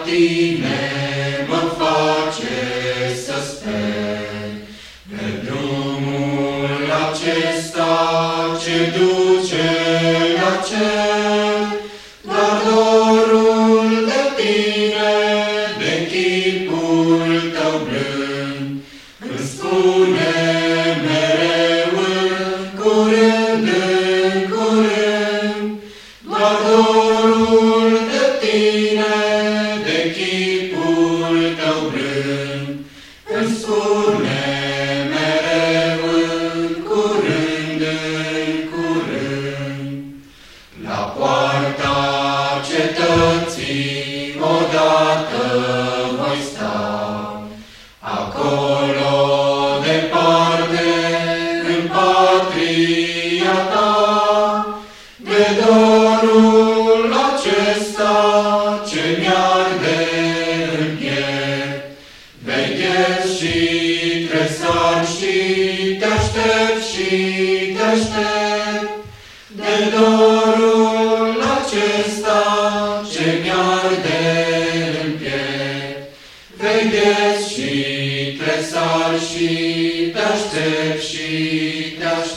tine mă face să sper, pe drumul acesta ce duce la cer, dar dorul de tine, de chipul tău blând, îmi spune mereu în curând, doar dorul de tine, de chipul tău blând, îmi spune mereu în curând, la poarta cetății odată voi sta, acolo departe, în patria ta, de dorul acesta ce mi-arde în piept. Veghez și tresar și te aștept de dorul acesta ce mi-arde în piept. Veghez și tresar și te aștept